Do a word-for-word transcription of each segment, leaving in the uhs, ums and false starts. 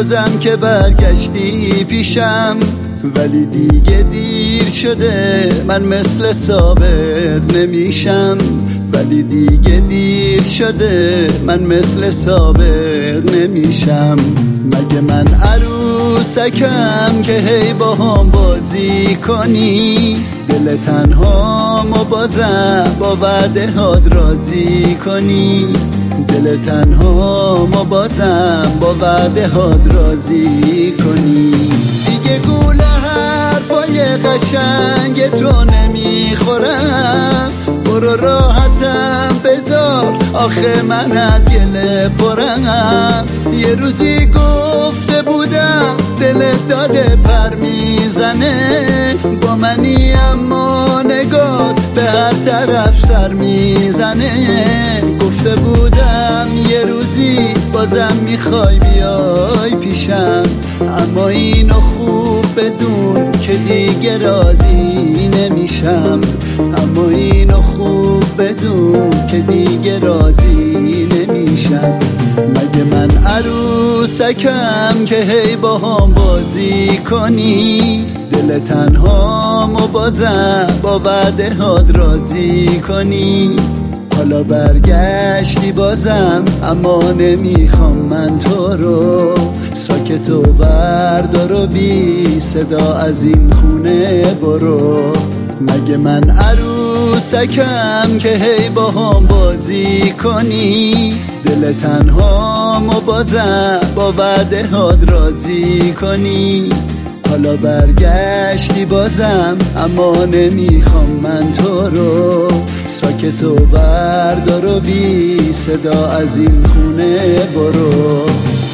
بازم که برگشتی پیشم، ولی دیگه دیر شده، من مثل سابق نمیشم. ولی دیگه دیر شده، من مثل سابق نمیشم. مگه من عروسکم که هی با هم بازی کنی؟ دل تنها ما بازم با وعده هات راضی کنی؟ دل تنها ما بازم با وعده هات راضی کنی؟ دیگه گوله حرفای قشنگ تو نمیخورم، برو راحتم بذار، آخه من از گله پرم. یه روزی گفته بودم دلت داره پر میزنه، با منی اما نگات به هر طرف سر میزنه. گفته بودم یه روزی بازم میخوای بیای پیشم، اما اینو خوب بدون که دیگه راضی نمیشم. اما اینو خوب بدون که دیگه راضی نمیشم. مگه من عروسکم که هی با هم بازی کنی؟ دل تنها ما بازم با وعده هات راضی کنی؟ حالا برگشتی بازم، اما نمیخوام من تو رو. ساکت و بردار و بی صدا از این خونه برو. مگه من عروسکم که هی با هم بازی کنی؟ دل تنها ما بازم با وعده هات راضی کنی؟ حالا برگشتی بازم، اما نمیخوام من تو رو. ساکت و بردار و بی صدا از این خونه برو.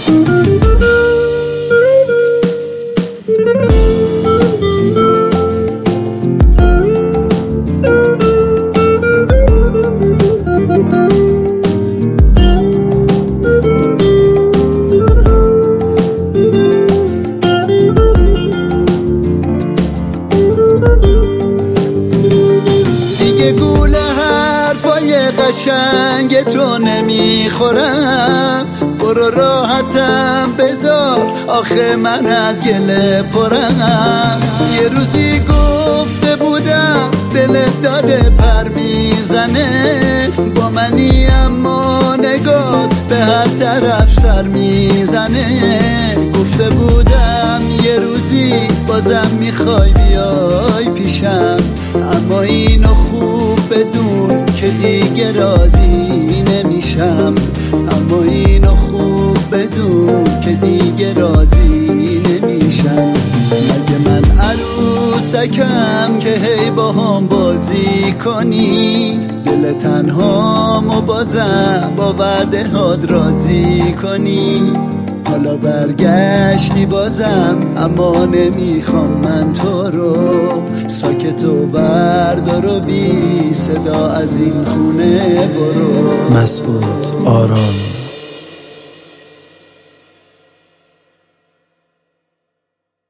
قشنگ تو نمیخورم، برو راحتم بذار، آخه من از گله پرم. یه روزی گفته بودم دلت داره پر میزنه، با منی اما نگات به هر طرف سر میزنه. گفته بودم یه روزی بازم میخوای بیای پیشم، اما اینو خوب بدون که دیگه راضی نمیشم. اما اینو خوب بدون که دیگه راضی نمیشم. مگه من عروسکم که هی با هم بازی کنی؟ دل تنها ما بازم با وعده هات راضی کنی؟ حالا برگشتی بازم، اما نمیخوام من تو رو. ساکت و بردار و بی صدا از این خونه برو. مسعود آرامی.